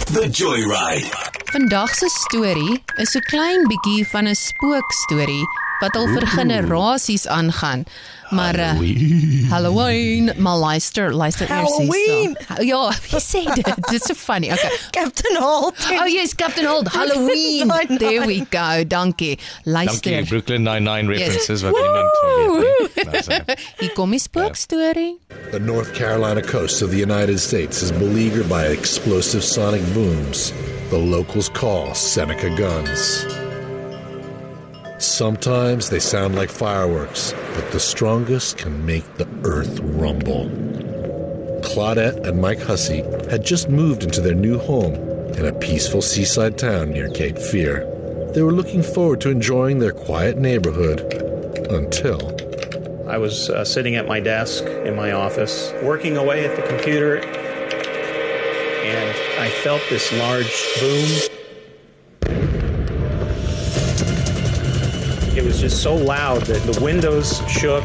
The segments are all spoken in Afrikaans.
The Joyride. Vandag se storie is so klein bietjie van 'n spookstorie wat al vir generasies aangaan. Maar Halloween, maar luister Halloween. Ja, wie sê dit? Dit is so funny. Okay. Captain Holt. Oh yes, Captain Holt. Halloween. There we go. Dankie. Luister. Dankie, Brooklyn Nine-Nine references wat niemand van weet. Hier kom die spookstorie. The North Carolina coast of the United States is beleaguered by explosive sonic booms the locals call Seneca guns. Sometimes they sound like fireworks, but the strongest can make the earth rumble. Claudette and Mike Hussey had just moved into their new home in a peaceful seaside town near Cape Fear. They were looking forward to enjoying their quiet neighborhood until... I was sitting at my desk in my office, working away at the computer, and I felt this large boom. It was just so loud that the windows shook.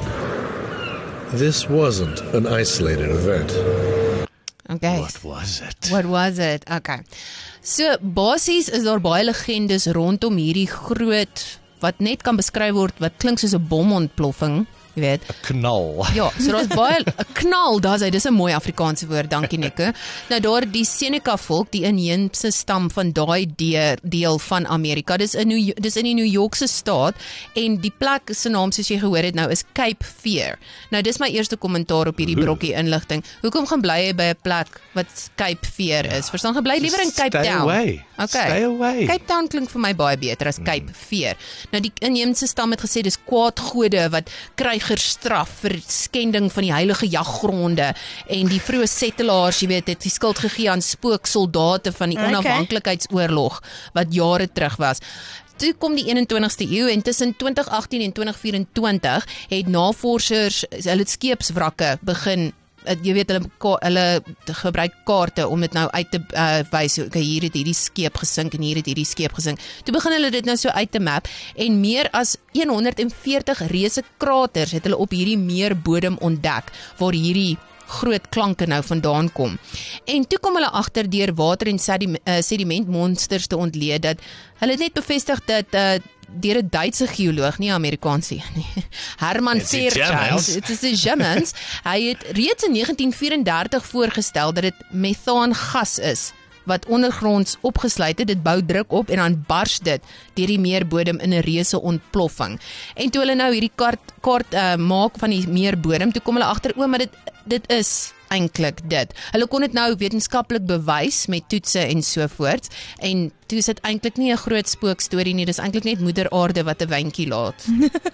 This wasn't an isolated event. Okay. What was it? Okay. So, basies is daar baie legendes rondom hierdie groot, wat net kan beskryf word, wat klink soos 'n bomontploffing. Jy weet. 'n knal. Ja, so daar's baie 'n knal, dis 'n mooi Afrikaanse woord, dankie Nico. Nou daar die Seneca volk, die inheemse stam van daai deel van Amerika. Dis in die New Yorkse staat en die plek se naam soos jy gehoor het nou is Cape Fear. Nou dis my eerste kommentaar op hierdie brokkie inligting. Hoekom gaan bly jy by 'n plek wat Cape Fear is? Verstaan, gebly liewer in Cape Town. Away. Okay. Stay away. Cape Town klink vir my baie beter as Cape Fear. Nou die inheemse stam het gesê dis kwaadgode wat straf vir skending van die heilige jaggronde en die vroeë settlers, jy weet, het die skuld gegee aan spooksoldate van die onafhanklikheidsoorlog wat jare terug was. Toe kom die 21ste eeu en tussen 2018 en 2024 het navorsers hulle skeepswrakke begin. Jy weet, hulle gebruik kaarte om dit nou uit te wys, okay, hier het hierdie skeep gesink en hier het hierdie skeep gesink. Toe begin hulle dit nou so uit te map en meer as 140 reuse kraters het hulle op hierdie meerbodem ontdek waar hierdie groot klanke nou vandaan kom. En toe kom hulle agter deur water en sedimentmonsters te ontleed dat hulle net bevestig dat deur 'n Duitse geoloog, nie Amerikaanse nie. Herman Fairchild, dit is die Germans. Hy het reeds in 1934 voorgestel dat dit methaangas is wat ondergronds opgesluit het, dit bou druk op en dan bars dit deur die meerbodem in 'n reuse ontploffing. En toe hulle nou hierdie kaart maak van die meerbodem, toe kom hulle agter, maar dit is eintlik dit. Hulle kon dit nou wetenskaplik bewys met toetse en so voort. En toe is dit eintlik nie 'n groot spookstorie nie, dis eintlik net moeder aarde wat 'n wyntjie laat.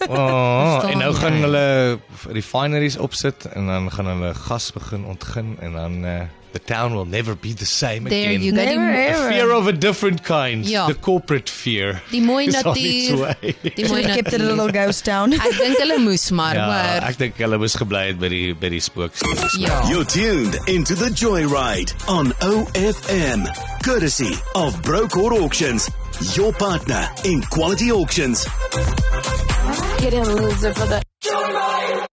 En nou gaan hulle refineries opsit en dan gaan hulle gas begin ontgin en dan the town will never be the same There again. you go. A fear of a different kind. Ja. The corporate fear. Die mooi is on natuur. its way. Die mooi Kept it a little ghost town. Ek dink hulle moes maar, Ja, ek dink hulle moes gebly het by die spookstories. ja. You're tuned into The Joyride on OFM. Courtesy of Brokeout Auctions, your partner in quality auctions. Get in, loser, for the